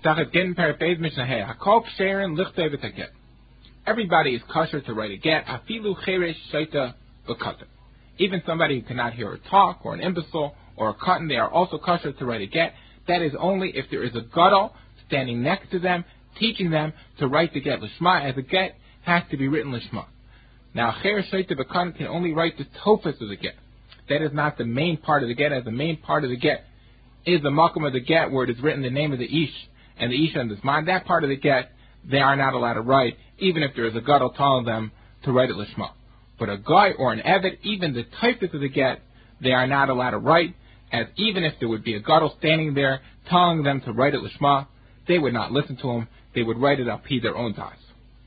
Everybody is kosher to write a get. Afilu cheresh shaita v'katan. Even somebody who cannot hear or talk, or an imbecile, or a cotton, they are also kosher to write a get. That is only if there is a gadol standing next to them, teaching them to write the get lishma, as a get has to be written lishma. Now, cheresh shaita v'katan can only write the tofus of the get. That is not the main part of the get, as the main part of the get is the makom of the get, where it is written the name of the ish and the isha and the zman. That part of the get, they are not allowed to write, even if there is a gadol telling them to write it lishma. But a guy or an eved, even the typist of the get, they are not allowed to write, as even if there would be a gadol standing there telling them to write it lishma, they would not listen to him. They would write it up their own das.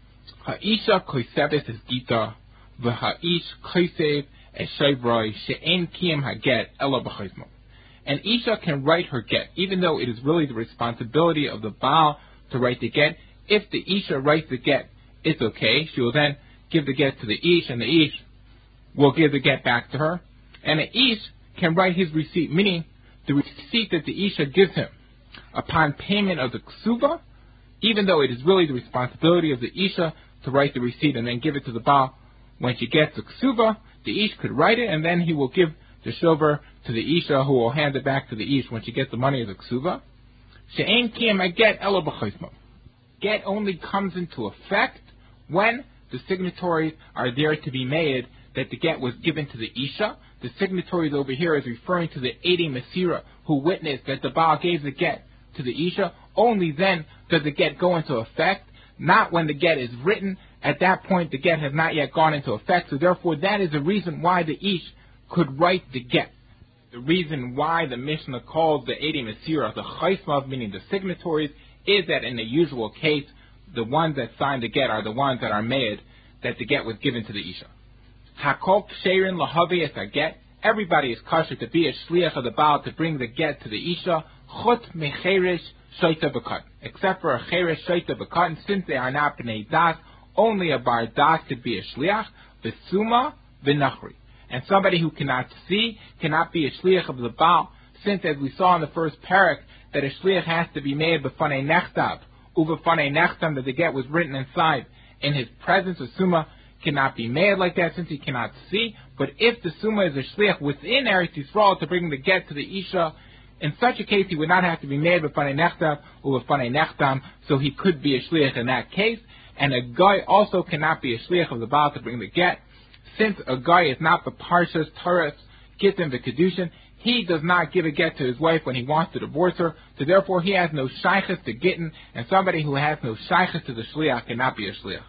Ha'isha koiseves is gita, v'ha'ish koisev es shayvroi she'en kiyem haget ela b'chizmo. And Isha can write her get, even though it is really the responsibility of the Baal to write the get. If the Isha writes the get, it's okay. She will then give the get to the Ish, and the Ish will give the get back to her. And the Ish can write his receipt, meaning the receipt that the Isha gives him upon payment of the ksuva, even though it is really the responsibility of the Isha to write the receipt and then give it to the Baal. When she gets the ksuva, the Ish could write it, and then he will give the shover to the Isha, who will hand it back to the Ish when she gets the money of the ksuva. She'ein kiyem haget ela b'chizmo. Get only comes into effect when the signatories are there to be made that the get was given to the Isha. The signatories over here is referring to the Edi Masira, who witnessed that the Baal gave the get to the Isha. Only then does the get go into effect, not when the get is written. At that point, the get has not yet gone into effect, so therefore that is the reason why the Ish could write the get. The reason why the Mishnah calls the Edi Masira the Chaismav, meaning the signatories, is that in the usual case, the ones that signed the get are the ones that are made that the get was given to the Isha. Hakol ksherin lahavi es get. Everybody is kosher to be a shliach of the Baal to bring the get to the Isha. Chut mecheresh shaita b'katan. Except for a cheresh shaita b'katan, since they are not b'nei das, only a bar das could be a shliach. V'suma v'nachri. And somebody who cannot see cannot be a shliach of the Baal, since, as we saw in the first parak, that a shliach has to be made b'fanei nechtav, u'b'fanei nechtam, that the get was written inside in his presence. A summa cannot be made like that since he cannot see. But if the summa is a shliach within Eretz Yisrael to bring the get to the Isha, in such a case he would not have to be made b'fanei nechtav u'b'fanei nechtam, so he could be a shliach in that case. And a guy also cannot be a shliach of the Baal to bring the get, since a guy is not the Parshas, Taurus, Gittin, the Kedushin. He does not give a get to his wife when he wants to divorce her, so therefore he has no shaychus to Gittin, and somebody who has no shaychus to the shliach cannot be a shliach.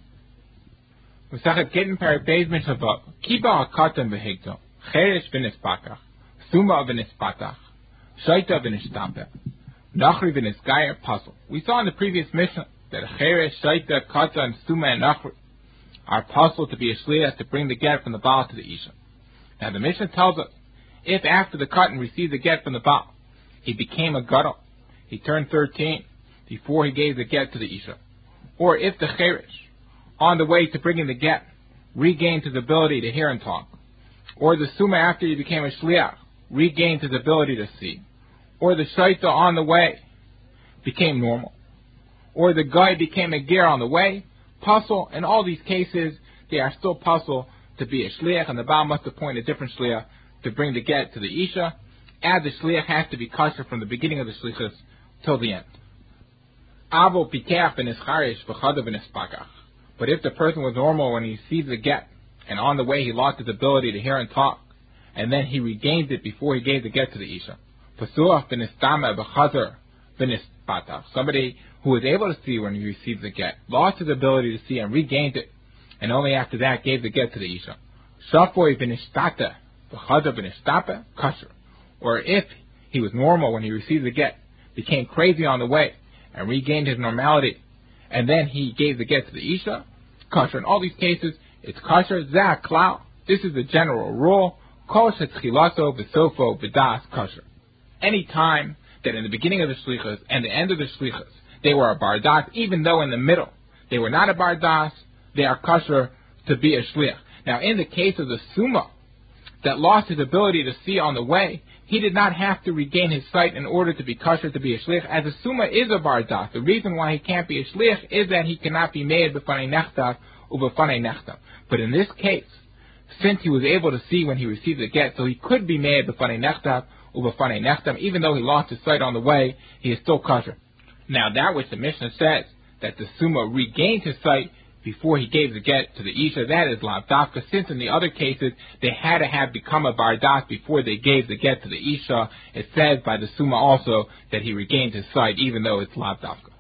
Mesachet Gittin Perek Beis Mishnah Kiba HaKatan V'Higdo Cheresh V'Nispatach Suma V'Nispatach Shaita V'Nishtapeh Nachri V'Nisgayer Puzzle. We saw in the previous Mishnah that Cheresh, Shaita, Katan, Suma, and Nachri are puzzled to be a shliach to bring the get from the Baal to the Isha. Now the Mishnah tells us, if after the Katan received the get from the Baal, he became a gadol, he turned 13 before he gave the get to the Isha, or if the Cheresh, on the way to bringing the get, regained his ability to hear and talk, or the Suma after he became a shliach, regained his ability to see, or the Shaita on the way became normal, or the guy became a ger on the way, puzzle. In all these cases, they are still puzzle to be a shliach, and the Baal must appoint a different shliach to bring the get to the Isha, and the shliach has to be kosher from the beginning of the shlichus till the end. Avo pikeach v'nischarish v'chada v'nispagach. But if the person was normal when he received the get, and on the way he lost his ability to hear and talk, and then he regained it before he gave the get to the Isha, pasuach v'nistama v'chazar v'nispatach. Somebody who was able to see when he received the get, lost his ability to see and regained it, and only after that gave the get to the Isha. Shafoy v'nishtata v'chada v'nishtapa kasher. Or if he was normal when he received the get, became crazy on the way, and regained his normality, and then he gave the get to the Isha, kasher. In all these cases, it's kasher, zah klau. This is the general rule. Kol shetchilato v'sofo v'das kasher. Any time that in the beginning of the shlichus and the end of the shlichus they were a bardas, even though in the middle they were not a bardas, they are kosher to be a shliach. Now, in the case of the suma, that lost his ability to see on the way, he did not have to regain his sight in order to be kosher to be a shlich, as a summa is a bar das. The reason why he can't be a shlich is that he cannot be made b'fanei nechtav u'b'fanei nechtam. But in this case, since he was able to see when he received the get, so he could be made b'fanei nechtav u'b'fanei nechtam, even though he lost his sight on the way, he is still kosher. Now that which the Mishnah says, that the summa regained his sight before he gave the get to the Isha, that is lav dafka, since in the other cases they had to have become a bar das before they gave the get to the Isha. It says by the summa also that he regained his sight, even though it's lav dafka.